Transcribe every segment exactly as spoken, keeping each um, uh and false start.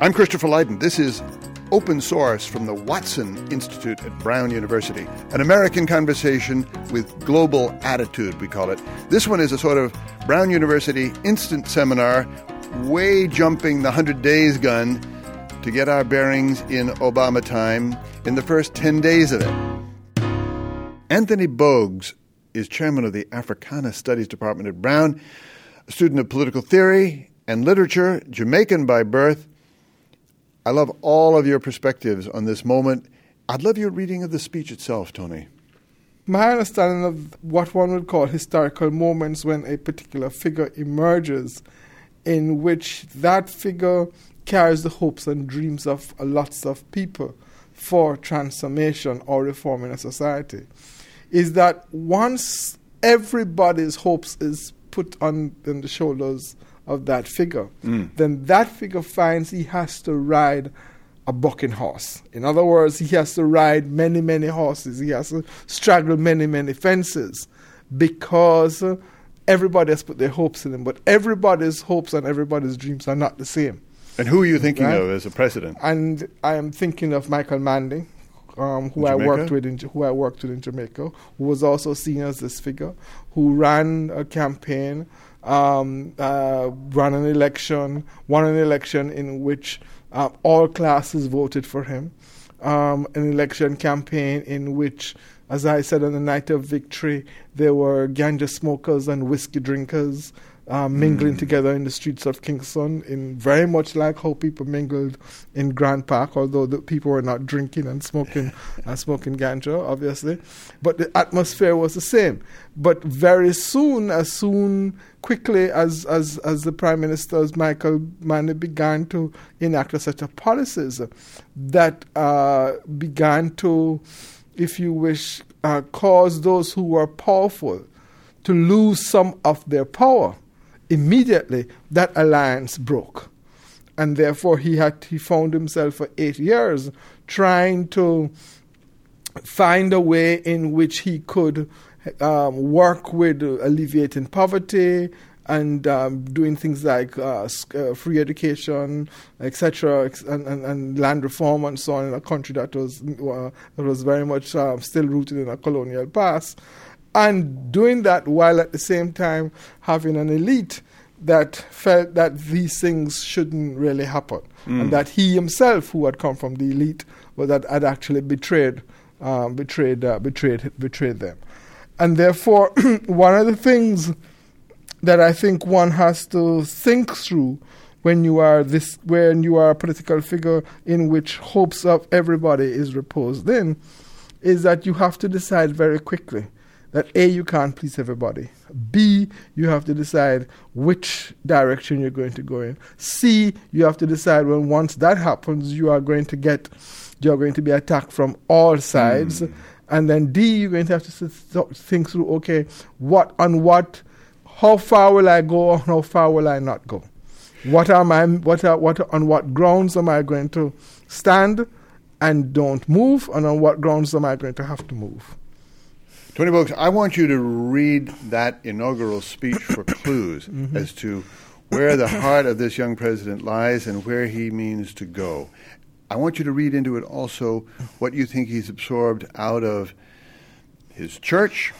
I'm Christopher Lydon. This is Open Source from the Watson Institute at Brown University, an American conversation with global attitude, we call it. This one is a sort of Brown University instant seminar, way jumping the one hundred days gun to get our bearings in Obama time in the first ten days of it. Anthony Bogues is chairman of the Africana Studies Department at Brown, a student of political theory and literature, Jamaican by birth. I love all of your perspectives on this moment. I'd love your reading of the speech itself, Tony. My understanding of what one would call historical moments when a particular figure emerges in which that figure carries the hopes and dreams of lots of people for transformation or reform in a society is that once everybody's hopes is put on, on the shoulders of that figure, mm. then that figure finds he has to ride a bucking horse. In other words, he has to ride many, many horses. He has to straddle many, many fences because uh, everybody has put their hopes in him. But everybody's hopes and everybody's dreams are not the same. And who are you thinking right? of as a president? And I am thinking of Michael Manley, um, who I worked with in who I worked with in Jamaica, who was also seen as this figure, who ran a campaign. Um, uh, ran an election, won an election in which uh, all classes voted for him, um, an election campaign in which, as I said on the night of victory, there were ganja smokers and whiskey drinkers uh, mingling mm. together in the streets of Kingston, in very much like how people mingled in Grand Park, although the people were not drinking and smoking and smoking ganja, obviously. But the atmosphere was the same. But very soon, as soon, quickly as, as, as the Prime Minister's Michael Manley began to enact a set of policies that uh, began to, if you wish, uh, cause those who were powerful to lose some of their power, immediately that alliance broke. And therefore he had he found himself for eight years trying to find a way in which he could um, work with alleviating poverty and um, doing things like uh, uh, free education, et cetera, and, and, and land reform and so on in a country that was uh, that was very much uh, still rooted in a colonial past. And doing that while at the same time having an elite that felt that these things shouldn't really happen. Mm. And that he himself, who had come from the elite, was that had actually betrayed um, betrayed, uh, betrayed, betrayed them. And therefore, one of the things that I think one has to think through when you are this, when you are a political figure in which hopes of everybody is reposed in, is that you have to decide very quickly that A, you can't please everybody. B, you have to decide which direction you're going to go in. C, you have to decide when once that happens, you are going to get, you are going to be attacked from all sides. Mm. And then D, you're going to have to think through, okay, what on what, how far will I go or how far will I not go? What are my, what are, what on what grounds am I going to stand and don't move, and on what grounds am I going to have to move? Tony Bogues, I want you to read that inaugural speech for clues mm-hmm. as to where the heart of this young president lies and where he means to go. I want you to read into it also what you think he's absorbed out of his church,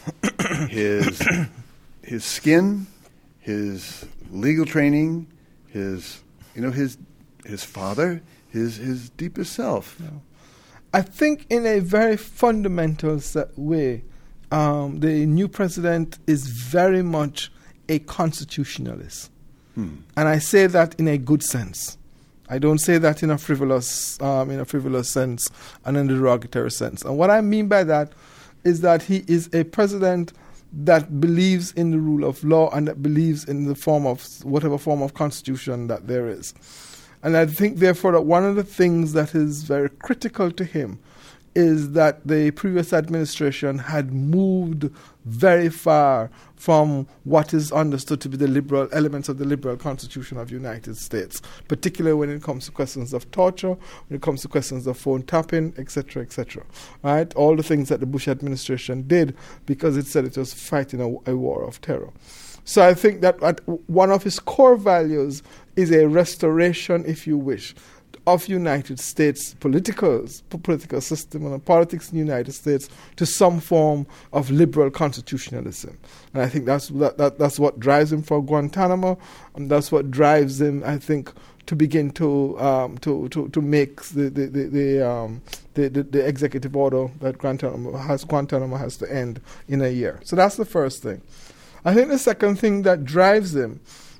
his his skin, his legal training, his you know his his father, his his deepest self. I think in a very fundamental way, Um, the new president is very much a constitutionalist. Hmm. And I say that in a good sense. I don't say that in a frivolous um, in a frivolous sense and in a derogatory sense. And what I mean by that is that he is a president that believes in the rule of law and that believes in the form of whatever form of constitution that there is. And I think, therefore, that one of the things that is very critical to him is that the previous administration had moved very far from what is understood to be the liberal elements of the liberal Constitution of the United States, particularly when it comes to questions of torture, when it comes to questions of phone tapping, et cetera, et cetera. Right? All the things that the Bush administration did because it said it was fighting a, a war of terror. So I think that one of his core values is a restoration, if you wish, of United States political political system and politics in the United States to some form of liberal constitutionalism. And I think that's that, that that's what drives him for Guantanamo, and that's what drives him, I think, to begin to um, to, to to make the the the the, um, the the the executive order that Guantanamo has Guantanamo has to end in a year. So that's the first thing. I think the second thing that drives him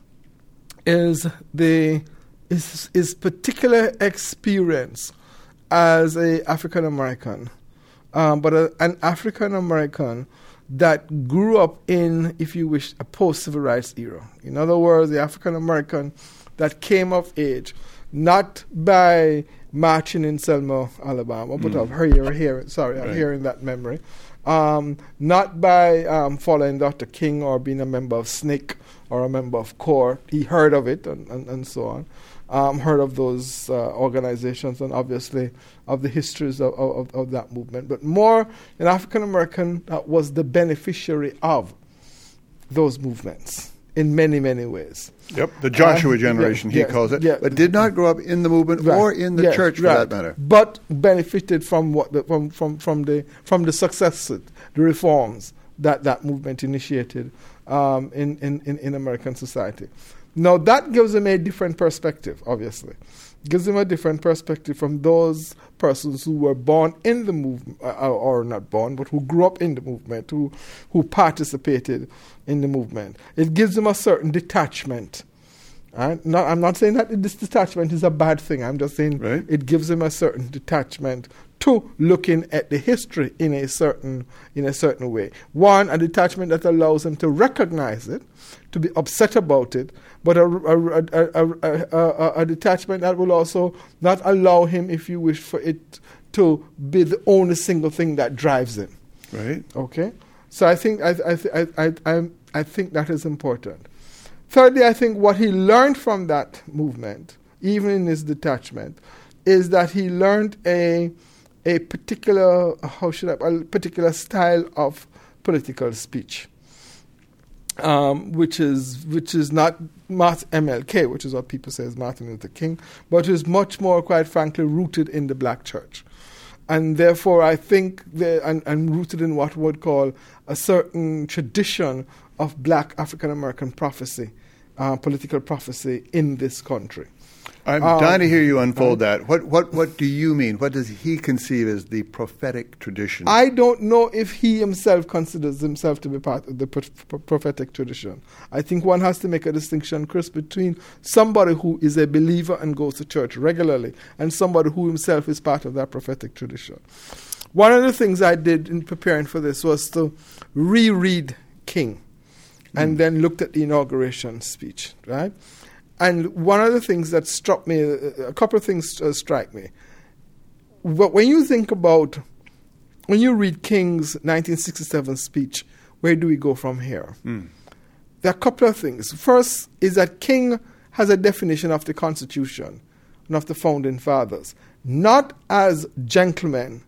is the is his particular experience as a African American, um, but a, an African American that grew up in, if you wish, a post-civil rights era. In other words, the African American that came of age not by marching in Selma, Alabama, but mm. of hearing, hearing, sorry, right. hearing that memory, um, not by um, following Doctor King or being a member of S N C C or a member of CORE. He heard of it and, and, and so on, um, heard of those uh, organizations and obviously of the histories of, of, of that movement, but more an African American that was the beneficiary of those movements in many, many ways. Yep, the Joshua uh, generation, yeah, he yeah, calls it, yeah, but did not grow up in the movement right, or in the yes, church, for right, that matter. But benefited from what the, from, from from the from the success, the reforms that that movement initiated um, in, in, in, in American society. Now that gives them a different perspective, obviously. Gives them a different perspective from those persons who were born in the movement, uh, or not born, but who grew up in the movement, who who participated in the movement. It gives them a certain detachment. Right? Not, I'm not saying that this detachment is a bad thing. I'm just saying right. it gives them a certain detachment to looking at the history in a certain in a certain way. One, a detachment that allows them to recognize it, to be upset about it, but a, a, a, a, a, a detachment that will also not allow him, if you wish, for it to be the only single thing that drives him. Right. Okay. So I think I I I I, I, I think that is important. Thirdly, I think what he learned from that movement, even in his detachment, is that he learned a a particular how should I a particular style of political speech. Um, which is which is not M L K, which is what people say is Martin Luther King, but is much more, quite frankly, rooted in the black church. And therefore, I think, and, and rooted in what we would call a certain tradition of black African-American prophecy, uh, political prophecy in this country. I'm um, dying to hear you unfold um, that. What, what, what do you mean? What does he conceive as the prophetic tradition? I don't know if he himself considers himself to be part of the pro- pro- prophetic tradition. I think one has to make a distinction, Chris, between somebody who is a believer and goes to church regularly and somebody who himself is part of that prophetic tradition. One of the things I did in preparing for this was to reread King mm. and then looked at the inauguration speech, right? And one of the things that struck me, a couple of things uh, strike me. But when you think about, when you read King's nineteen sixty-seven speech, where do we go from here? Mm. There are a couple of things. First is that King has a definition of the Constitution and of the Founding Fathers, not as gentlemen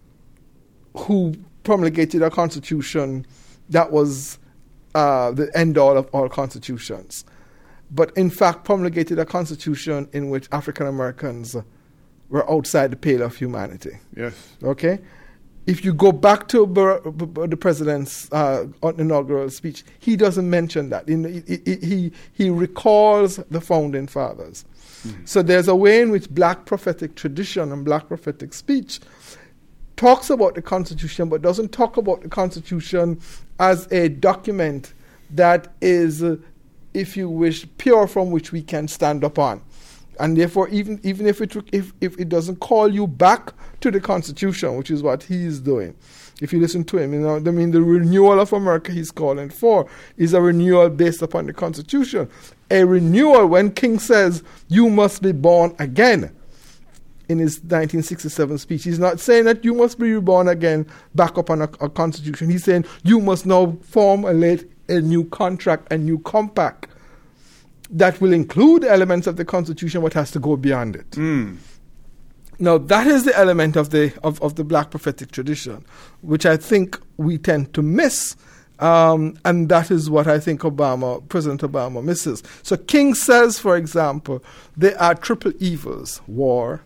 who promulgated a constitution that was uh, the end-all of all constitutions, but in fact promulgated a constitution in which African Americans were outside the pale of humanity. Yes. Okay? If you go back to Bar- the president's uh, inaugural speech, he doesn't mention that. He, he, he recalls the Founding Fathers. Mm-hmm. So there's a way in which black prophetic tradition and black prophetic speech talks about the Constitution, but doesn't talk about the Constitution as a document that is... Uh, if you wish, pure from which we can stand upon. And therefore, even even if it if, if it doesn't call you back to the Constitution, which is what he is doing, if you listen to him, you know, I mean, the renewal of America he's calling for is a renewal based upon the Constitution. A renewal when King says, you must be born again. In his nineteen sixty-seven speech, he's not saying that you must be reborn again back upon a, a Constitution. He's saying you must now formulate a new contract, a new compact that will include elements of the Constitution, but has to go beyond it. Mm. Now, that is the element of the of, of the black prophetic tradition, which I think we tend to miss Um, and that is what I think Obama, President Obama misses. So King says, for example, there are triple evils: war,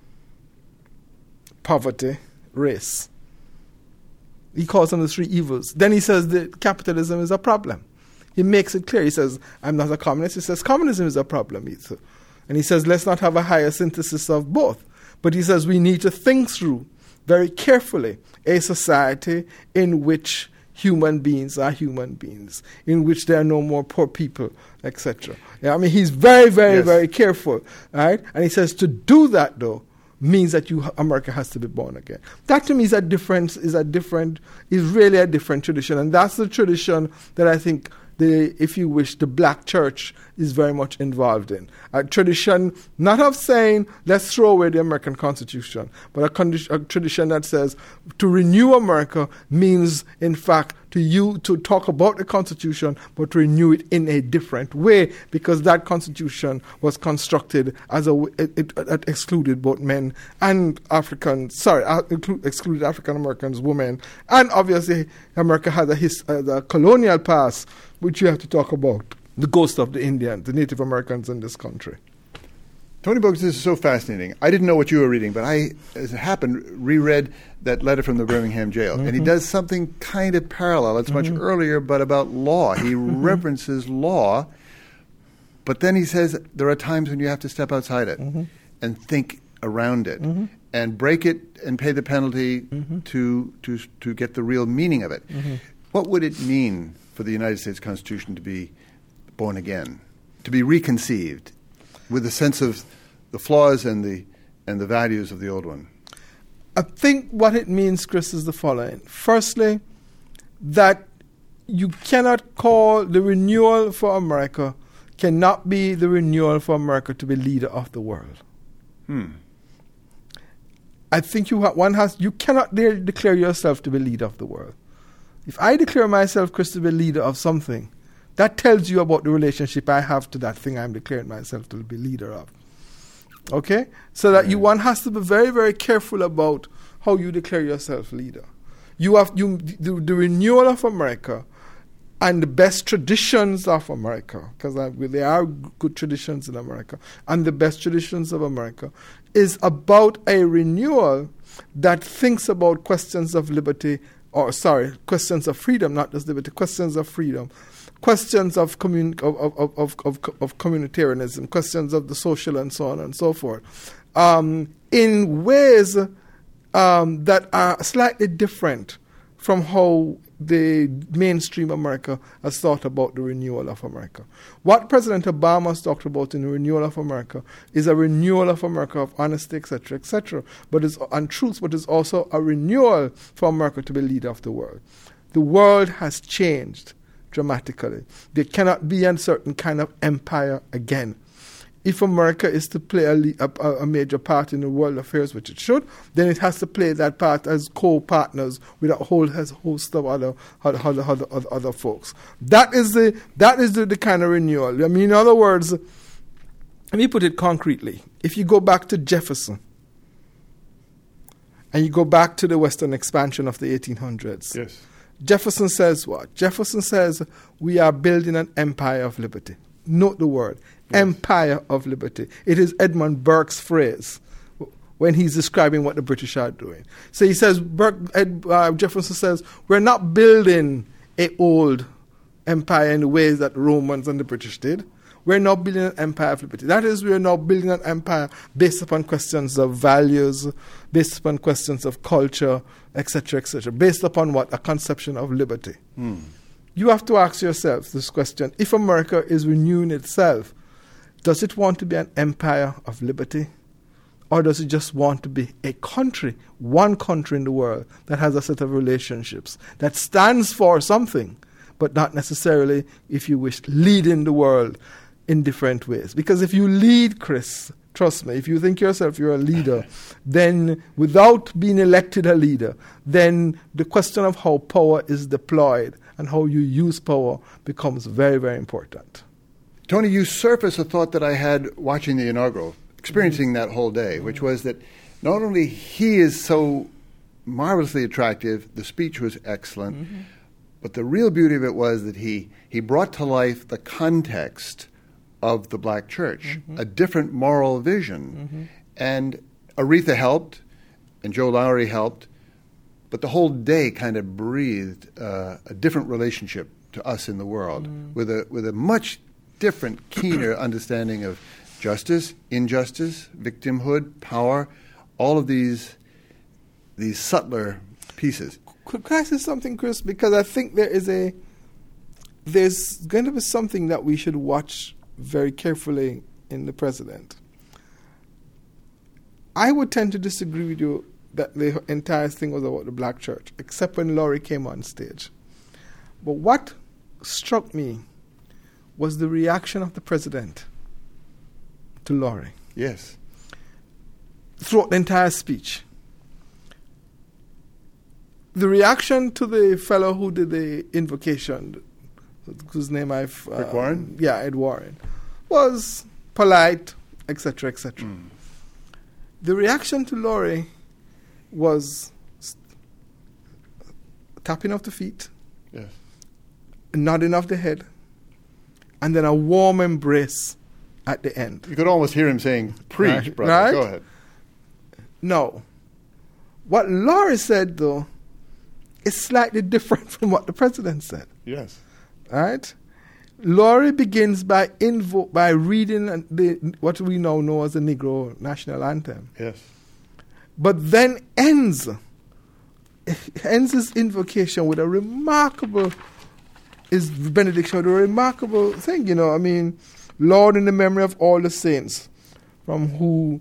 poverty, race. He calls them the three evils. Then he says that capitalism is a problem. He makes it clear. He says, I'm not a communist. He says communism is a problem. And he says, let's not have a higher synthesis of both. But he says we need to think through very carefully a society in which human beings are human beings, in which there are no more poor people, et cetera. Yeah, I mean, he's very, very, yes. very careful, right? And he says to do that, though, means that you America has to be born again. That to me is a different, is a different, is really a different tradition, and that's the tradition that I think the, if you wish, the black church is very much involved in. A tradition not of saying, let's throw away the American Constitution, but a, condi- a tradition that says to renew America means, in fact, to you to talk about the Constitution, but to renew it in a different way, because that Constitution was constructed as a it, it, it excluded both men and African, sorry, uh, excluded African Americans, women, and obviously America has a, his, uh, a colonial past, which you have to talk about. The ghost of the Indians, the Native Americans in this country. Tony Bogues, this is so fascinating. I didn't know what you were reading, but I, as it happened, reread that letter from the Birmingham jail. Mm-hmm. And he does something kind of parallel. It's mm-hmm. much earlier, but about law. He mm-hmm. references law, but then he says there are times when you have to step outside it mm-hmm. and think around it mm-hmm. and break it and pay the penalty mm-hmm. to, to, to get the real meaning of it. Mm-hmm. What would it mean for the United States Constitution to be born again, to be reconceived with a sense of the flaws and the and the values of the old one? I think what it means, Chris, is the following. Firstly, that you cannot call the renewal for America, cannot be the renewal for America to be leader of the world. Hmm. I think you ha- one has you cannot de- declare yourself to be leader of the world. If I declare myself, Chris, to be leader of something, that tells you about the relationship I have to that thing I'm declaring myself to be leader of. Okay? So that you one has to be very, very careful about how you declare yourself leader. You have you the, the renewal of America and the best traditions of America, because there are good traditions in America, and the best traditions of America is about a renewal that thinks about questions of liberty, or sorry, questions of freedom, not just liberty, questions of freedom. Questions of, commun- of, of, of, of, of communitarianism, questions of the social and so on and so forth, um, in ways um, that are slightly different from how the mainstream America has thought about the renewal of America. What President Obama has talked about in the renewal of America is a renewal of America of honesty, et cetera, et cetera, but is and truth, but is also a renewal for America to be leader of the world. The world has changed dramatically. There cannot be a certain kind of empire again. If America is to play a, a, a major part in the world affairs, which it should, then it has to play that part as co-partners with a whole host of other other, other, other, other, other folks. That is the that is the, the kind of renewal. I mean, in other words, let me put it concretely. If you go back to Jefferson and you go back to the Western expansion of the eighteen hundreds, yes. Jefferson says what? Jefferson says we are building an empire of liberty. Note the word, yes. Empire of liberty. It is Edmund Burke's phrase when he's describing what the British are doing. So he says, Burke, Ed, uh, Jefferson says, we're not building an old empire in the ways that the Romans and the British did. We're now building an empire of liberty. That is, we're now building an empire based upon questions of values, based upon questions of culture, et cetera, et cetera. Based upon what? A conception of liberty. Mm. You have to ask yourself this question. If America is renewing itself, does it want to be an empire of liberty? Or does it just want to be a country, one country in the world that has a set of relationships, that stands for something, but not necessarily, if you wish, leading the world in different ways? Because if you lead, Chris, trust me, if you think yourself you're a leader, then without being elected a leader, then the question of how power is deployed and how you use power becomes very, very important. Tony, you surface a thought that I had watching the inaugural, experiencing mm-hmm. that whole day, which was that not only he is so marvelously attractive, the speech was excellent, mm-hmm. But the real beauty of it was that he, he brought to life the context of the black church, mm-hmm. a different moral vision. Mm-hmm. And Aretha helped, and Joe Lowery helped, but the whole day kind of breathed uh, a different relationship to us in the world, mm. with a with a much different, keener understanding of justice, injustice, victimhood, power, all of these these subtler pieces. Could I say something, Chris? Because I think there is a there's going to be something that we should watch very carefully in the president. I would tend to disagree with you that the entire thing was about the black church, except when Lowery came on stage. But what struck me was the reaction of the president to Lowery. Yes. Throughout the entire speech. The reaction to the fellow who did the invocation, whose name I've... Rick uh, Warren? Yeah, Ed Warren, was polite, et cetera, et cetera. Mm. The reaction to Lowery was st- tapping of the feet, yes, nodding of the head, and then a warm embrace at the end. You could almost hear him saying, "Preach, right. brother, right? Go ahead." No. What Lowery said, though, is slightly different from what the president said. Yes. Right? Lowery begins by invo- by reading the, what we now know as the Negro National Anthem. Yes. But then ends ends his invocation with a remarkable, his benediction with a remarkable thing, you know. I mean, Lord, in the memory of all the saints, from who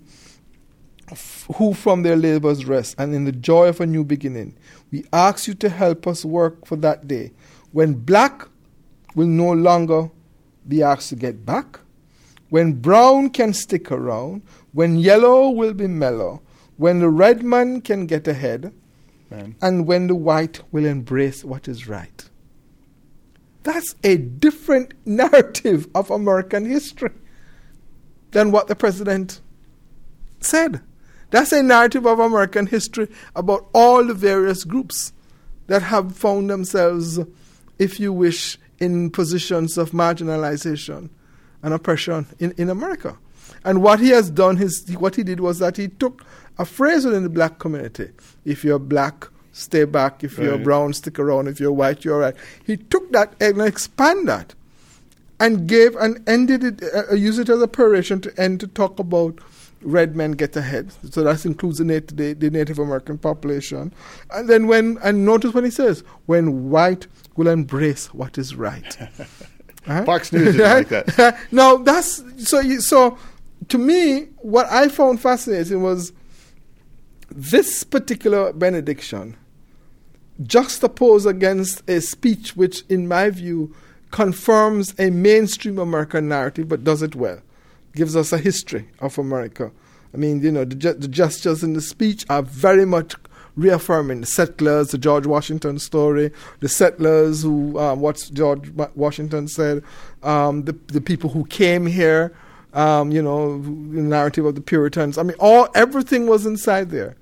who from their labors rest, and in the joy of a new beginning, we ask you to help us work for that day when black will no longer be asked to get back, when brown can stick around, when yellow will be mellow, when the red man can get ahead, Man. and when the white will embrace what is right. That's a different narrative of American history than what the president said. That's a narrative of American history about all the various groups that have found themselves, if you wish, in positions of marginalization and oppression in, in America. And what he has done, his, what he did was that he took a phrase within the black community. If you're black, stay back. If right. you're brown, stick around. If you're white, you're right. He took that and expanded that and gave and ended it, uh, used it as a peroration to end to talk about red men get ahead. So that includes the, nat- the, the Native American population. And then when, and notice what he says, when white will embrace what is right. uh-huh. Fox News is like that. Now, that's, so, you, so to me, what I found fascinating was this particular benediction juxtaposed against a speech which, in my view, confirms a mainstream American narrative but does it well. Gives us a history of America. I mean, you know, the, ge- the gestures in the speech are very much reaffirming the settlers, the George Washington story, the settlers who, um, what George Washington said, um, the the people who came here, um, you know, the narrative of the Puritans. I mean, all everything was inside there.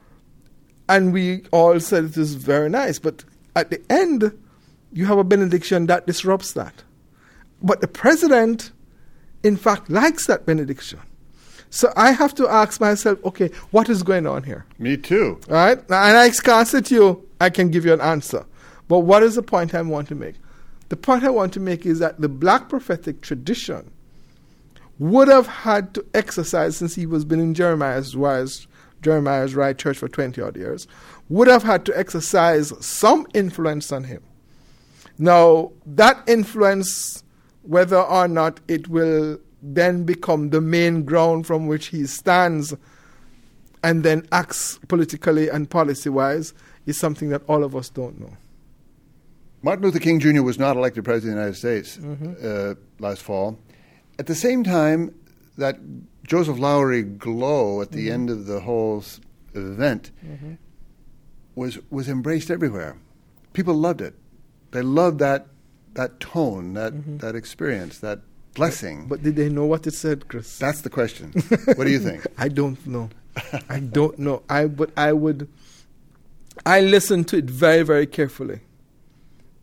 And we all said it is very nice. But at the end, you have a benediction that disrupts that. But the president, in fact, likes that benediction. So I have to ask myself, okay, what is going on here? Me too. All right? And I can't say to you, I can give you an answer. But what is the point I want to make? The point I want to make is that the black prophetic tradition would have had to exercise, since he was been in Jeremiah's wise, Jeremiah's right church for twenty odd years, would have had to exercise some influence on him. Now, that influence, whether or not it will then become the main ground from which he stands and then acts politically and policy-wise, is something that all of us don't know. Martin Luther King Junior was not elected president of the United States mm-hmm. uh, last fall. At the same time, that Joseph Lowery glow at the mm-hmm. end of the whole event mm-hmm. was was embraced everywhere. People loved it. They loved that that tone, that mm-hmm. that experience, that blessing. But, but did they know what it said, Chris? That's the question. What do you think? I don't know. I don't know. I but I would. I listened to it very, very carefully.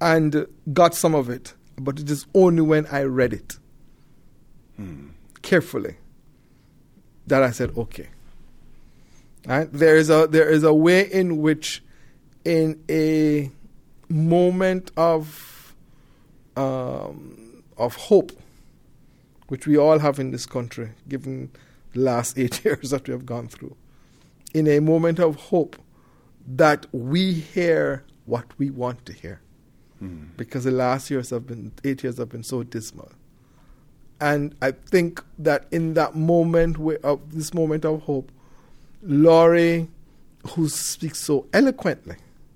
and got some of it, but it is only when I read it hmm. carefully that I said, okay. Right? There is a there is a way in which, in a moment of um, of hope, which we all have in this country, given the last eight years that we have gone through, in a moment of hope, that we hear what we want to hear, mm. because the last years have been eight years have been so dismal, and I think that in that moment where, of this moment of hope, Laurie, who speaks so eloquently,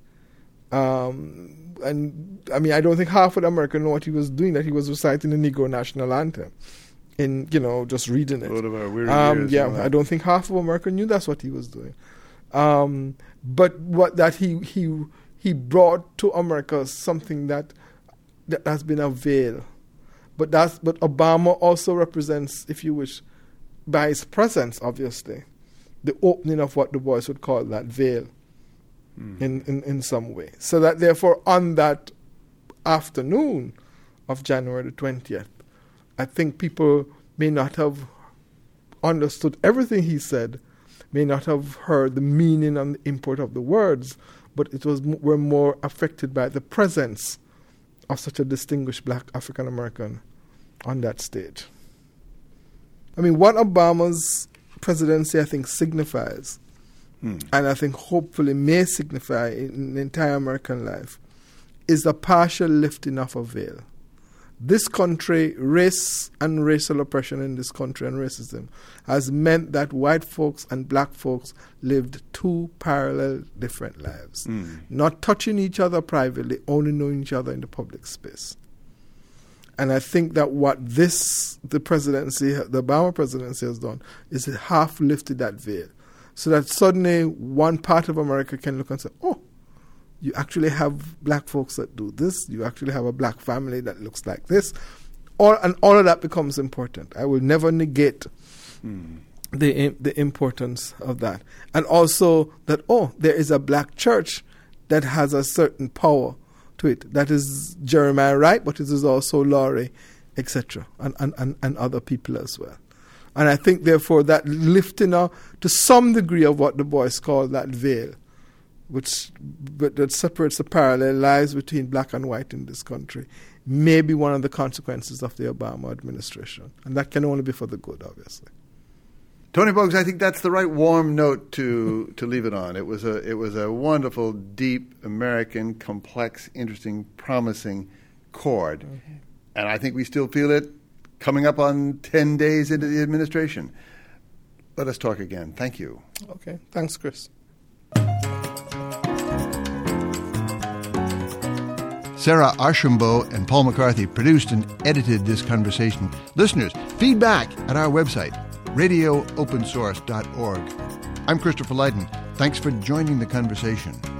um, and I mean, I don't think half of America know what he was doing, that he was reciting the Negro National Anthem, in, you know, just reading it. What about weary um, years, yeah, I don't think half of America knew that's what he was doing. Um, but what that he he he brought to America something that that has been a veil. But that's but Obama also represents, if you wish, by his presence, obviously, the opening of what Du Bois would call that veil mm. in, in, in some way. So that therefore on that afternoon of January the twentieth, I think people may not have understood everything he said, may not have heard the meaning and the import of the words, but it was were more affected by the presence of such a distinguished black African American on that stage. I mean, what Obama's presidency, I think, signifies, hmm. and I think hopefully may signify in the entire American life, is the partial lifting of a veil. This country, race and racial oppression in this country and racism has meant that white folks and black folks lived two parallel different lives, mm. not touching each other privately, only knowing each other in the public space. And I think that what this, the presidency, the Obama presidency has done is it half lifted that veil, so that suddenly one part of America can look and say, oh, you actually have black folks that do this. You actually have a black family that looks like this. All, and all of that becomes important. I will never negate mm. the the importance of that. And also that, oh, there is a black church that has a certain power to it. That is Jeremiah Wright, but it is also Laurie, et cetera, and, and, and, and other people as well. And I think, therefore, that lifting up to some degree of what Du Bois called that veil, which but that separates the parallel lives between black and white in this country, may be one of the consequences of the Obama administration. And that can only be for the good, obviously. Tony Bogues, I think that's the right warm note to, to leave it on. It was a it was a wonderful, deep, American, complex, interesting, promising chord. Mm-hmm. And I think we still feel it coming up on ten days into the administration. Let us talk again. Thank you. Okay. Thanks, Chris. Sarah Archambault and Paul McCarthy produced and edited this conversation. Listeners, feedback at our website, radio open source dot org. I'm Christopher Lydon. Thanks for joining the conversation.